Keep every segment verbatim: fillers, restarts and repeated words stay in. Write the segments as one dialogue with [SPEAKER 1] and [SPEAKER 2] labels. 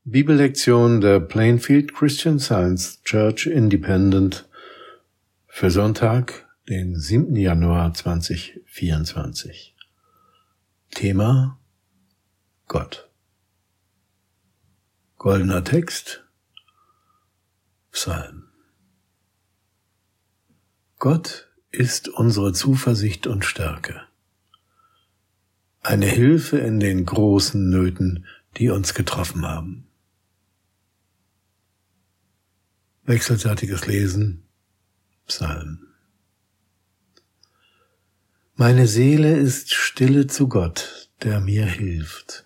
[SPEAKER 1] Bibellektion der Plainfield Christian Science Church Independent für Sonntag, den siebten Januar zweitausendvierundzwanzig. Thema: Gott. Goldener Text: Psalm. Gott ist unsere Zuversicht und Stärke, eine Hilfe in den großen Nöten, die uns getroffen haben. Wechselseitiges Lesen, Psalm. Meine Seele ist stille zu Gott, der mir hilft.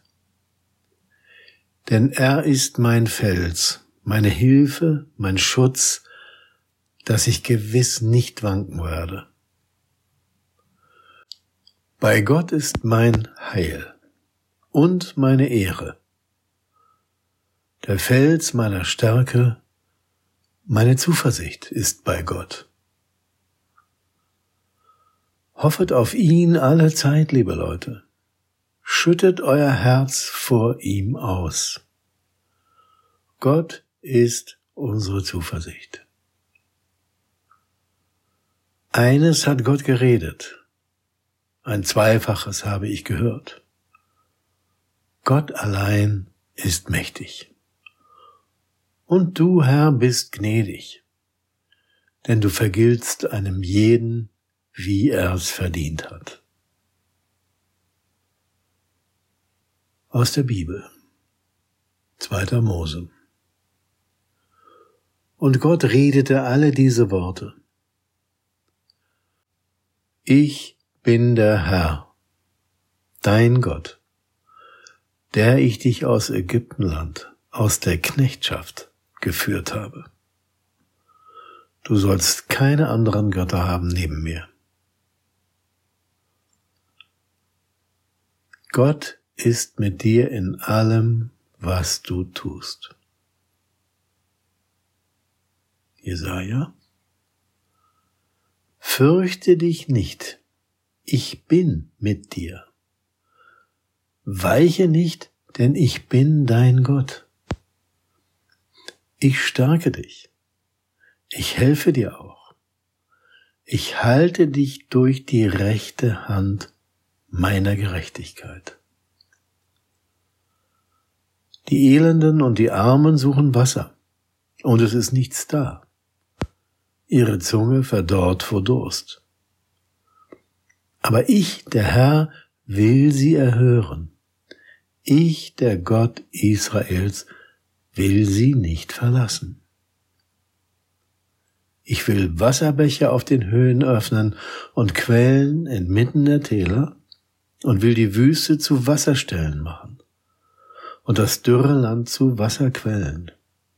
[SPEAKER 1] Denn er ist mein Fels, meine Hilfe, mein Schutz, dass ich gewiss nicht wanken werde. Bei Gott ist mein Heil und meine Ehre, der Fels meiner Stärke, meine Zuversicht ist bei Gott. Hoffet auf ihn alle Zeit, liebe Leute. Schüttet euer Herz vor ihm aus. Gott ist unsere Zuversicht. Eines hat Gott geredet, ein Zweifaches habe ich gehört. Gott allein ist mächtig. Und du, Herr, bist gnädig, denn du vergiltst einem jeden, wie er es verdient hat. Aus der Bibel, zweiter Mose. Und Gott redete alle diese Worte. Ich bin der Herr, dein Gott, der ich dich aus Ägyptenland, aus der Knechtschaft geführt habe. Du sollst keine anderen Götter haben neben mir. Gott ist mit dir in allem, was du tust. Jesaja: Fürchte dich nicht, ich bin mit dir. Weiche nicht, denn ich bin dein Gott. Ich stärke dich. Ich helfe dir auch. Ich halte dich durch die rechte Hand meiner Gerechtigkeit. Die Elenden und die Armen suchen Wasser, und es ist nichts da. Ihre Zunge verdorrt vor Durst. Aber ich, der Herr, will sie erhören. Ich, der Gott Israels, will sie nicht verlassen. Ich will Wasserbecher auf den Höhen öffnen und Quellen inmitten der Täler und will die Wüste zu Wasserstellen machen und das dürre Land zu Wasserquellen.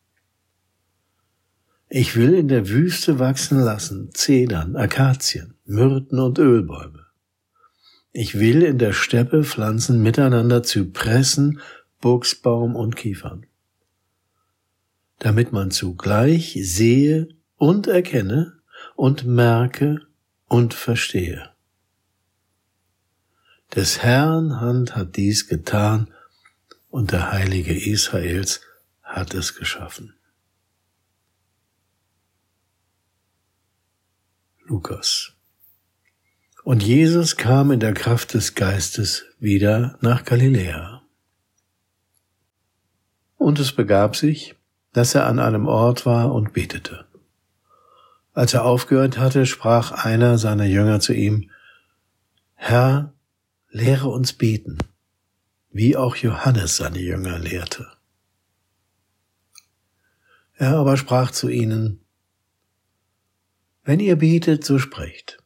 [SPEAKER 1] Ich will in der Wüste wachsen lassen Zedern, Akazien, Myrten und Ölbäume. Ich will in der Steppe pflanzen miteinander Zypressen, Buchsbaum und Kiefern, damit man zugleich sehe und erkenne und merke und verstehe. Des Herrn Hand hat dies getan, und der Heilige Israels hat es geschaffen. Lukas. Und Jesus kam in der Kraft des Geistes wieder nach Galiläa. Und es begab sich, dass er an einem Ort war und betete. Als er aufgehört hatte, sprach einer seiner Jünger zu ihm: Herr, lehre uns beten, wie auch Johannes seine Jünger lehrte. Er aber sprach zu ihnen: Wenn ihr betet, so sprecht: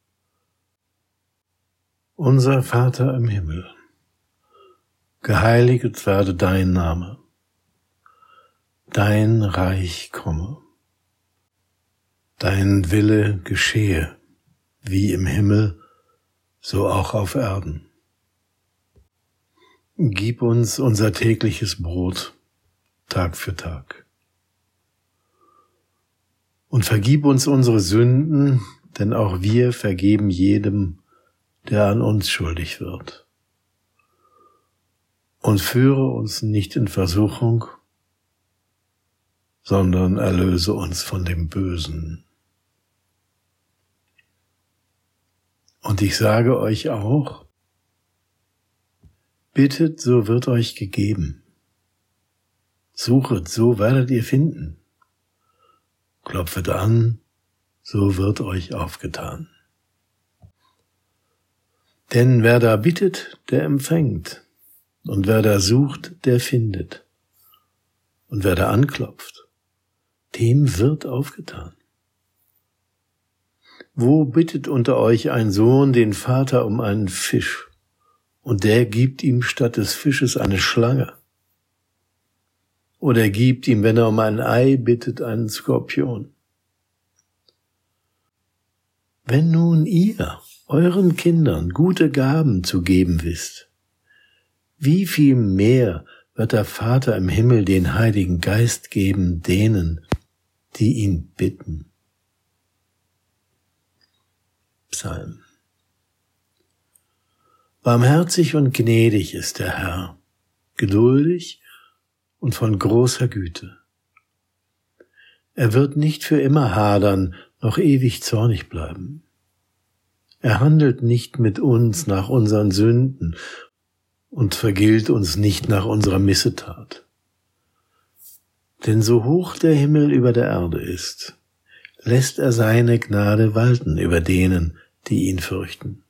[SPEAKER 1] Unser Vater im Himmel, geheiligt werde dein Name. Dein Reich komme, dein Wille geschehe, wie im Himmel, so auch auf Erden. Gib uns unser tägliches Brot, Tag für Tag. Und vergib uns unsere Sünden, denn auch wir vergeben jedem, der an uns schuldig wird. Und führe uns nicht in Versuchung, sondern erlöse uns von dem Bösen. Und ich sage euch auch, bittet, so wird euch gegeben. Suchet, so werdet ihr finden. Klopfet an, so wird euch aufgetan. Denn wer da bittet, der empfängt. Und wer da sucht, der findet. Und wer da anklopft, dem wird aufgetan. Wo bittet unter euch ein Sohn den Vater um einen Fisch, und der gibt ihm statt des Fisches eine Schlange? Oder gibt ihm, wenn er um ein Ei bittet, einen Skorpion? Wenn nun ihr euren Kindern gute Gaben zu geben wisst, wie viel mehr wird der Vater im Himmel den Heiligen Geist geben denen, die ihn bitten. Psalm. Barmherzig und gnädig ist der Herr, geduldig und von großer Güte. Er wird nicht für immer hadern, noch ewig zornig bleiben. Er handelt nicht mit uns nach unseren Sünden und vergilt uns nicht nach unserer Missetat. Denn so hoch der Himmel über der Erde ist, lässt er seine Gnade walten über denen, die ihn fürchten.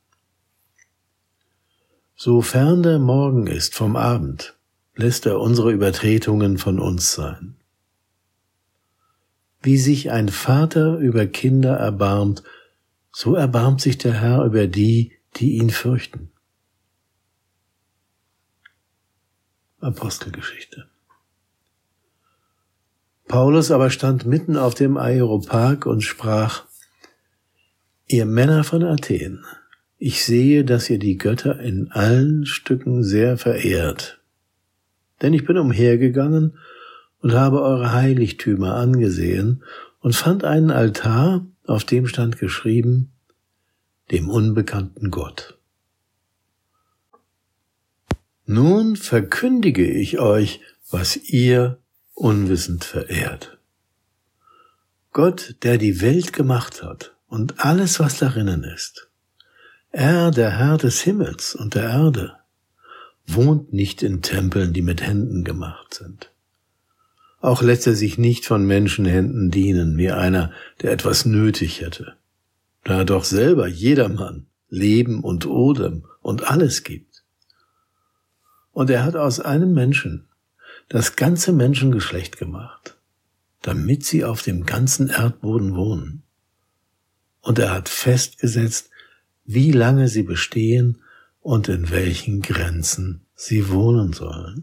[SPEAKER 1] So fern der Morgen ist vom Abend, lässt er unsere Übertretungen von uns sein. Wie sich ein Vater über Kinder erbarmt, so erbarmt sich der Herr über die, die ihn fürchten. Apostelgeschichte. Paulus aber stand mitten auf dem Areopag und sprach: Ihr Männer von Athen, ich sehe, dass ihr die Götter in allen Stücken sehr verehrt. Denn ich bin umhergegangen und habe eure Heiligtümer angesehen und fand einen Altar, auf dem stand geschrieben: dem unbekannten Gott. Nun verkündige ich euch, was ihr unwissend verehrt. Gott, der die Welt gemacht hat und alles, was darinnen ist, er, der Herr des Himmels und der Erde, wohnt nicht in Tempeln, die mit Händen gemacht sind. Auch lässt er sich nicht von Menschenhänden dienen, wie einer, der etwas nötig hätte, da er doch selber jedermann Leben und Odem und alles gibt. Und er hat aus einem Menschen das ganze Menschengeschlecht gemacht, damit sie auf dem ganzen Erdboden wohnen. Und er hat festgesetzt, wie lange sie bestehen und in welchen Grenzen sie wohnen sollen.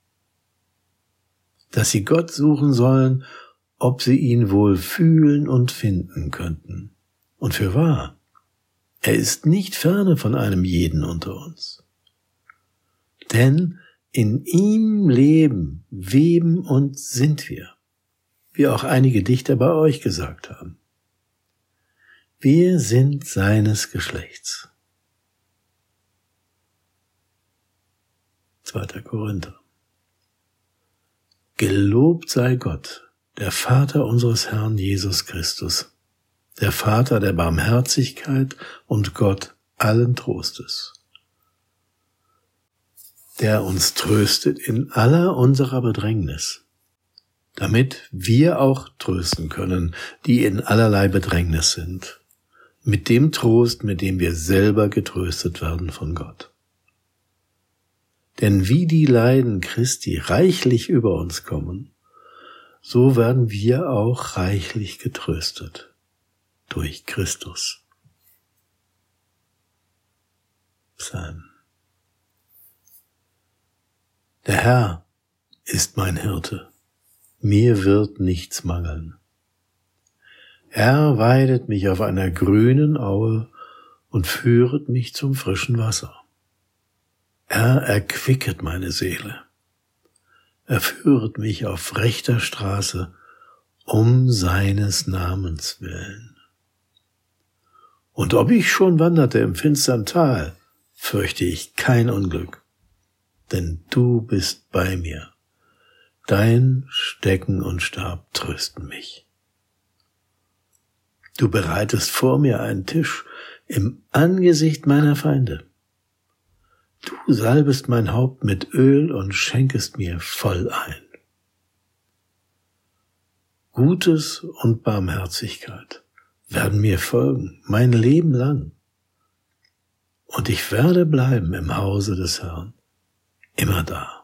[SPEAKER 1] Dass sie Gott suchen sollen, ob sie ihn wohl fühlen und finden könnten. Und fürwahr, er ist nicht ferne von einem jeden unter uns. Denn in ihm leben, weben und sind wir, wie auch einige Dichter bei euch gesagt haben. Wir sind seines Geschlechts. zweiter Korinther. Gelobt sei Gott, der Vater unseres Herrn Jesus Christus, der Vater der Barmherzigkeit und Gott allen Trostes, der uns tröstet in aller unserer Bedrängnis, damit wir auch trösten können, die in allerlei Bedrängnis sind, mit dem Trost, mit dem wir selber getröstet werden von Gott. Denn wie die Leiden Christi reichlich über uns kommen, so werden wir auch reichlich getröstet durch Christus. Psalm. Der Herr ist mein Hirte, mir wird nichts mangeln. Er weidet mich auf einer grünen Aue und führet mich zum frischen Wasser. Er erquicket meine Seele. Er führet mich auf rechter Straße um seines Namens willen. Und ob ich schon wanderte im finstern Tal, fürchte ich kein Unglück, denn du bist bei mir. Dein Stecken und Stab trösten mich. Du bereitest vor mir einen Tisch im Angesicht meiner Feinde. Du salbest mein Haupt mit Öl und schenkest mir voll ein. Gutes und Barmherzigkeit werden mir folgen, mein Leben lang. Und ich werde bleiben im Hause des Herrn, immer da.